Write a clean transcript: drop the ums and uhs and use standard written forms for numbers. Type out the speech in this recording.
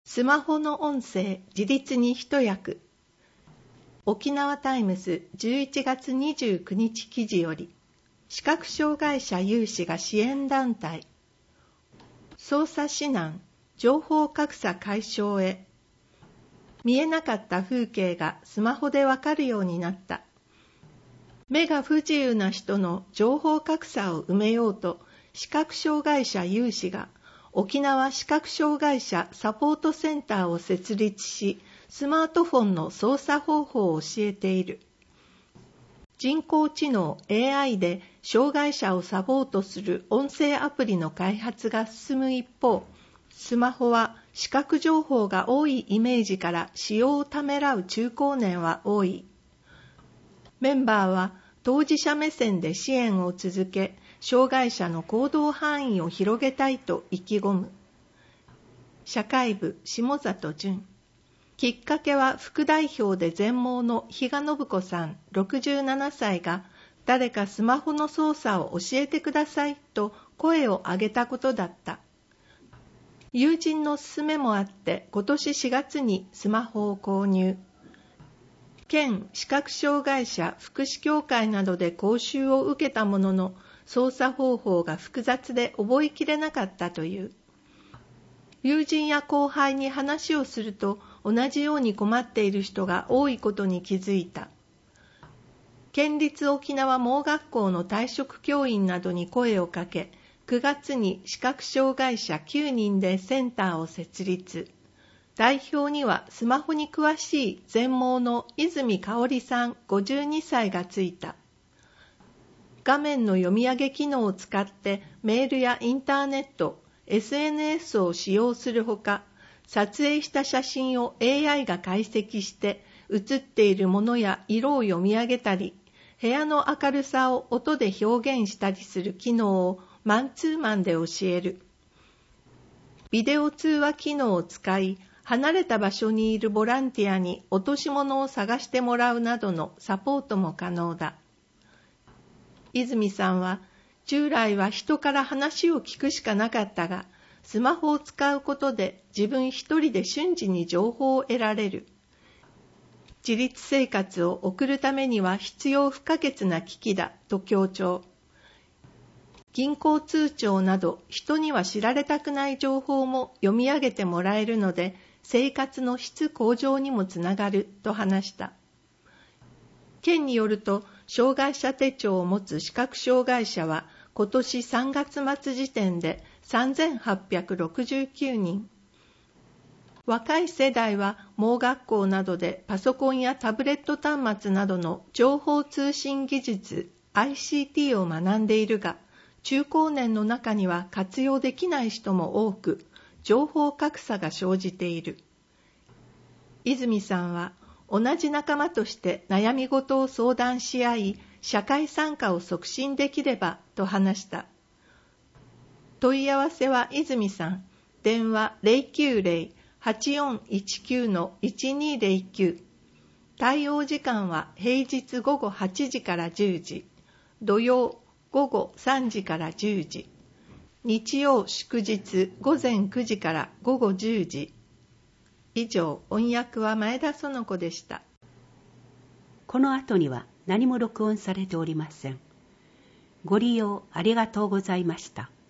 スマホの音声自立に一役。沖縄タイムズ11月29日記事より、視覚障害者有志が支援団体、操作指南、情報格差解消へ。見えなかった風景がスマホでわかるようになった。目が不自由な人の情報格差を埋めようと、視覚障害者有志が沖縄視覚障害者サポートセンターを設立し、スマートフォンの操作方法を教えている。人工知能 AI で障害者をサポートする音声アプリの開発が進む一方、スマホは視覚情報が多いイメージから使用をためらう中高年は多い。メンバーは当事者目線で支援を続け、障害者の行動範囲を広げたいと意気込む。社会部下里淳。きっかけは副代表で全盲の比嘉信子さん67歳が誰かスマホの操作を教えてくださいと声を上げたことだった。友人の勧めもあって今年4月にスマホを購入。県視覚障害者福祉協会などで講習を受けたものの、操作方法が複雑で覚えきれなかったという。友人や後輩に話をすると同じように困っている人が多いことに気づいた。県立沖縄盲学校の退職教員などに声をかけ、9月に視覚障害者9人でセンターを設立。代表にはスマホに詳しい全盲の泉香織さん52歳がついた。画面の読み上げ機能を使ってメールやインターネット、SNS を使用するほか、撮影した写真を AI が解析して写っているものや色を読み上げたり、部屋の明るさを音で表現したりする機能をマンツーマンで教える。ビデオ通話機能を使い、離れた場所にいるボランティアに落とし物を探してもらうなどのサポートも可能だ。泉さんは、従来は人から話を聞くしかなかったが、スマホを使うことで自分一人で瞬時に情報を得られる。自立生活を送るためには必要不可欠な機器だと強調。銀行通帳など人には知られたくない情報も読み上げてもらえるので、生活の質向上にもつながると話した。県によると、障害者手帳を持つ視覚障害者は今年3月末時点で3869人。若い世代は盲学校などでパソコンやタブレット端末などの情報通信技術 ICT を学んでいるが、中高年の中には活用できない人も多く、情報格差が生じている。泉さんは、同じ仲間として悩み事を相談し合い、社会参加を促進できればと話した。問い合わせは泉さん、電話 090-8419-1209。対応時間は平日午後8時から10時、土曜午後3時から10時、日曜祝日午前9時から午後10時。以上、音訳は前田園子でした。 この後には何も録音されておりません。ご利用ありがとうございました。